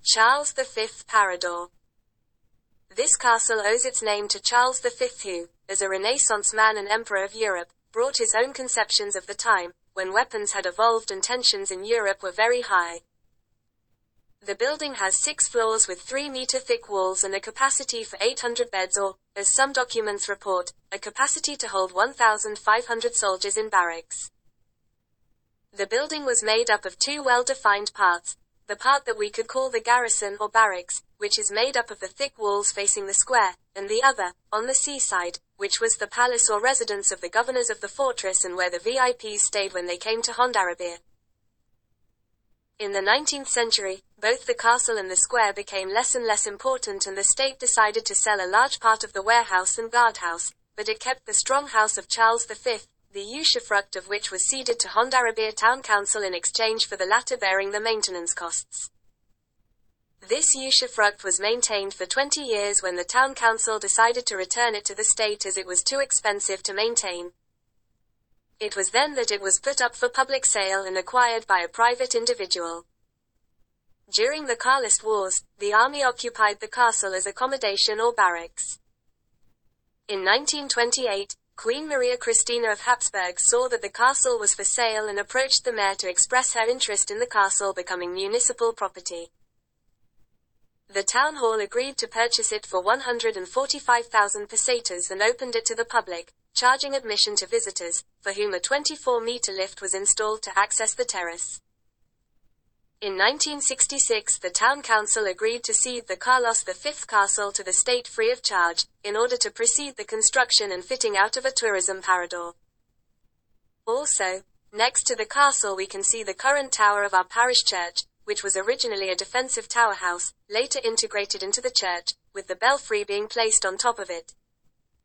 Charles V Parador. This castle owes its name to Charles V who, as a Renaissance man and emperor of Europe, brought his own conceptions of the time, when weapons had evolved and tensions in Europe were very high. The building has 6 floors with 3-meter-thick walls and a capacity for 800 beds or, as some documents report, a capacity to hold 1,500 soldiers in barracks. The building was made up of 2 well-defined parts. The part that we could call the garrison or barracks, which is made up of the thick walls facing the square, and the other, on the seaside, which was the palace or residence of the governors of the fortress and where the VIPs stayed when they came to Hondarribia. In the 19th century, both the castle and the square became less and less important and the state decided to sell a large part of the warehouse and guardhouse, but it kept the strong house of Charles V, the usufruct of which was ceded to Hondarribia Town Council in exchange for the latter bearing the maintenance costs. This usufruct was maintained for 20 years when the Town Council decided to return it to the state as it was too expensive to maintain. It was then that it was put up for public sale and acquired by a private individual. During the Carlist Wars, the army occupied the castle as accommodation or barracks. In 1928, Queen Maria Christina of Habsburg saw that the castle was for sale and approached the mayor to express her interest in the castle becoming municipal property. The town hall agreed to purchase it for 145,000 pesetas and opened it to the public, charging admission to visitors, for whom a 24-meter lift was installed to access the terrace. In 1966 the town council agreed to cede the Carlos V castle to the state free of charge, in order to proceed the construction and fitting out of a tourism parador. Also, next to the castle we can see the current tower of our parish church, which was originally a defensive tower house, later integrated into the church, with the belfry being placed on top of it.